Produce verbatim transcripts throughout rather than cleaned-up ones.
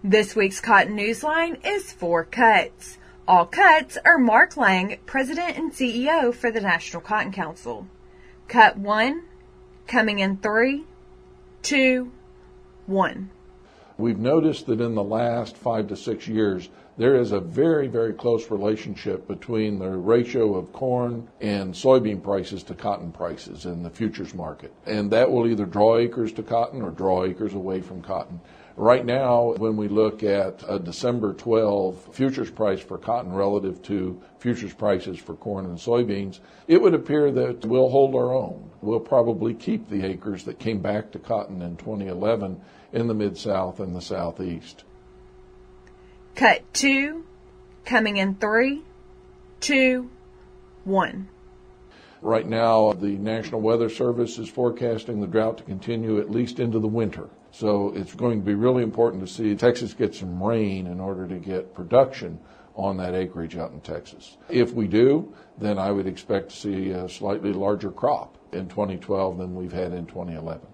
This week's Cotton Newsline is four cuts. All cuts are Mark Lang, President and C E O for the National Cotton Council. Cut one, coming in three, two, one. We've noticed that in the last five to six years, there is a very, very close relationship between the ratio of corn and soybean prices to cotton prices in the futures market. And that will either draw acres to cotton or draw acres away from cotton. Right now, when we look at a December twelfth futures price for cotton relative to futures prices for corn and soybeans, it would appear that we'll hold our own. We'll probably keep the acres that came back to cotton in twenty eleven in the Mid-South and the Southeast. Cut two, coming in three, two, one. Right now, the National Weather Service is forecasting the drought to continue at least into the winter. So it's going to be really important to see Texas get some rain in order to get production on that acreage out in Texas. If we do, then I would expect to see a slightly larger crop in twenty twelve than we've had in twenty eleven.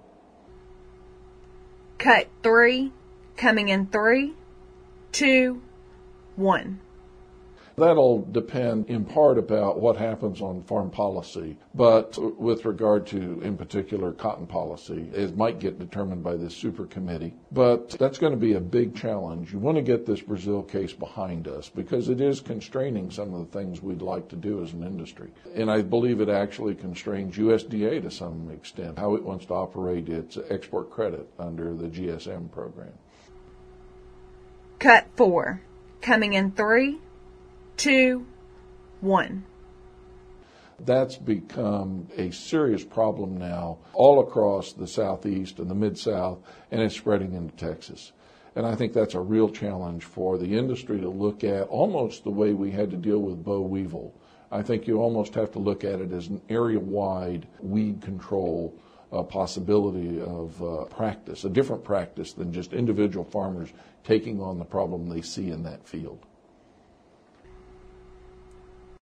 Cut three, coming in three, two, one. That'll depend in part about what happens on farm policy, but with regard to, in particular, cotton policy, it might get determined by this super committee. But that's going to be a big challenge. You want to get this Brazil case behind us because it is constraining some of the things we'd like to do as an industry. And I believe it actually constrains U S D A to some extent, how it wants to operate its export credit under the G S M program. Cut four, coming in three, two, one. That's become a serious problem now all across the Southeast and the Mid-South, and it's spreading into Texas. And I think that's a real challenge for the industry to look at, almost the way we had to deal with boll weevil. I think you almost have to look at it as an area-wide weed control uh, possibility of uh, practice, a different practice than just individual farmers taking on the problem they see in that field.